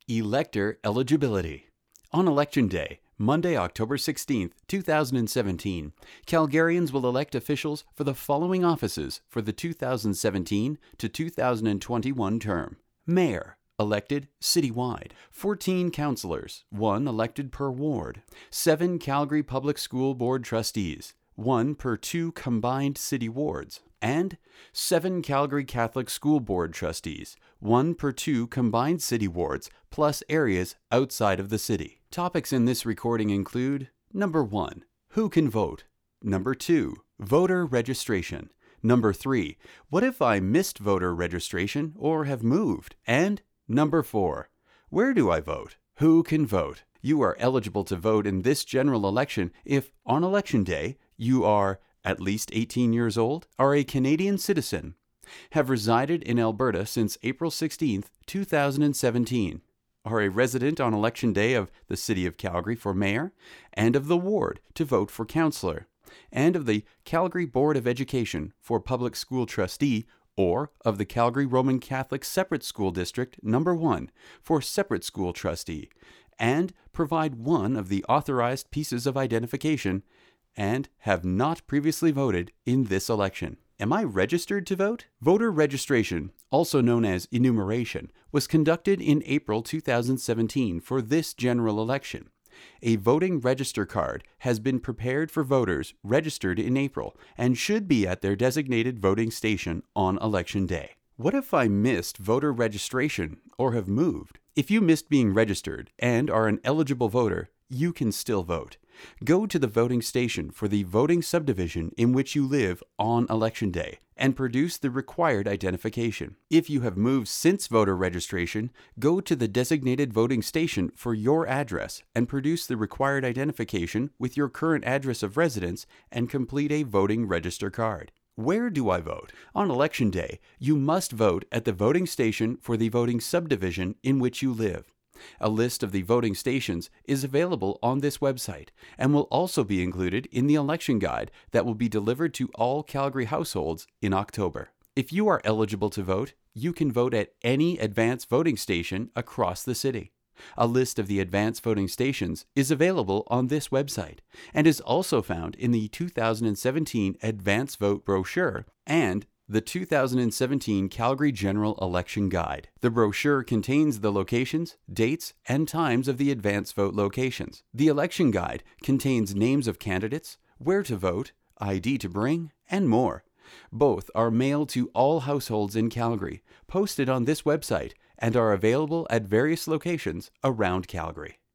Elector eligibility. On Election Day, Monday, October 16, 2017, Calgarians will elect officials for the following offices for the 2017 to 2021 term. Mayor, elected citywide. 14 councillors, 1 elected per ward. 7 Calgary Public School Board trustees, 1 per 2 combined city wards. And 7 Calgary Catholic School Board trustees, 1 per 2 combined city wards, plus areas outside of the city. Topics in this recording include: Number 1, who can vote? Number 2, voter registration. Number 3, what if I missed voter registration or have moved? And Number 4, where do I vote? Who can vote? You are eligible to vote in this general election if, on Election Day, you are at least 18 years old, are a Canadian citizen, have resided in Alberta since April 16, 2017, are a resident on Election Day of the City of Calgary for mayor and of the ward to vote for councillor, and of the Calgary Board of Education for public school trustee, or of the Calgary Roman Catholic Separate School District No. 1 for separate school trustee, and provide one of the authorized pieces of identification, and have not previously voted in this election. Am I registered to vote? Voter registration, also known as enumeration, was conducted in April 2017 for this general election. A voting register card has been prepared for voters registered in April and should be at their designated voting station on Election Day. What if I missed voter registration or have moved? If you missed being registered and are an eligible voter, you can still vote. Go to the voting station for the voting subdivision in which you live on Election Day and produce the required identification. If you have moved since voter registration, go to the designated voting station for your address and produce the required identification with your current address of residence and complete a voting register card. Where do I vote? On Election Day, you must vote at the voting station for the voting subdivision in which you live. A list of the voting stations is available on this website and will also be included in the election guide that will be delivered to all Calgary households in October. If you are eligible to vote, you can vote at any advance voting station across the city. A list of the advance voting stations is available on this website and is also found in the 2017 Advance Vote brochure and the 2017 Calgary General Election Guide. The brochure contains the locations, dates, and times of the advance vote locations. The election guide contains names of candidates, where to vote, ID to bring, and more. Both are mailed to all households in Calgary, posted on this website, and are available at various locations around Calgary.